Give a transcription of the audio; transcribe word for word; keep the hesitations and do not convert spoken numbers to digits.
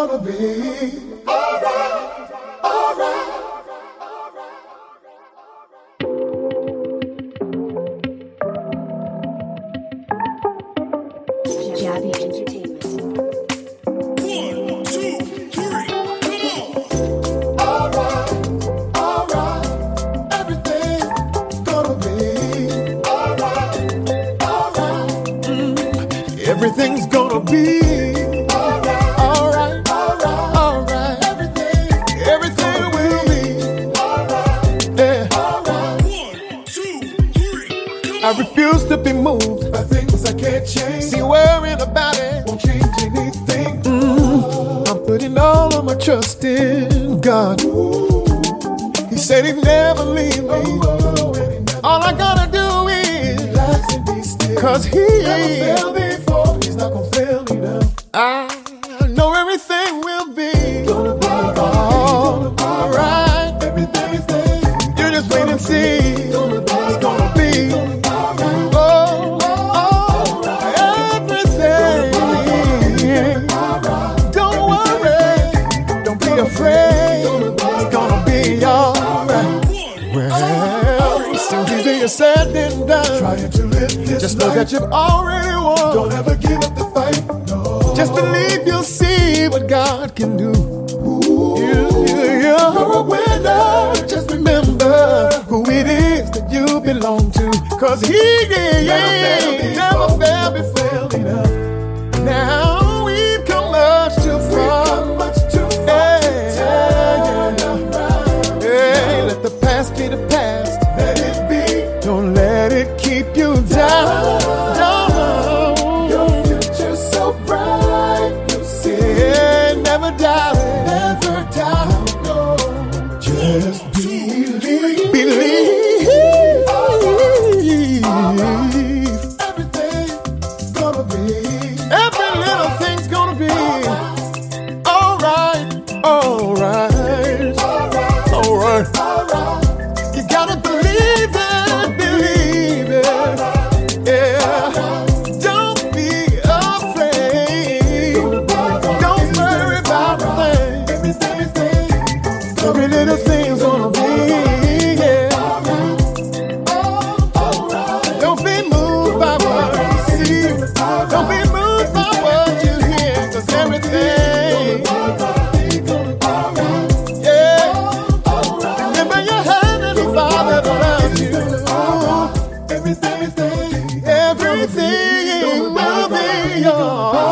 gonna be alright, alright. Jabby Entertainment. One, two, three, come on! Alright, alright. Everything's gonna be alright, alright. Mm. Everything's gonna be alright, alright, alright, alright. Everything, everything will be alright, yeah. Alright. One, two, three, come I on! refuse to be moved by things I can't change. See, worrying about it won't change anything. Mm. I'm putting all of my trust in God. Ooh. He said he'd never leave me. Oh, oh, all I gotta do is relax and be still. Cause he never failed before. He's not gonna fail me now. I know everything will be gonna be all right. Everything is there. You just wait and see. It's gonna be oh, oh, everything. Don't worry. Don't be afraid. It's gonna be alright. Well, it's so easier said than done. Trying to live this Just know life. That you've already won. Don't ever give up the fight. No. Just believe you'll see what God can do. Ooh. You, you, you're a winner. Just remember who it is that you belong to. Cause he yeah, never failed before. Enough. Now we've come much too far. Much too far. Hey, yeah, yeah. Hey, let the past be the past. Let it be. Don't let it keep you down. Down. Your future's so bright. You see it. Never doubt it. Never doubt. No. Just believe. Believe. Everything's gonna be. Every little thing's gonna be. Alright. Alright. Alright. Alright. You gotta believe it. Believe it. Yeah. Don't be afraid. Don't worry about a thing. Every little thing's gonna be. Yeah. Don't be moved by what you see. Don't be moved by what you hear. Cause everything. Yeah. Remember your hand and the Father that loves you. Everything, everything will be yours.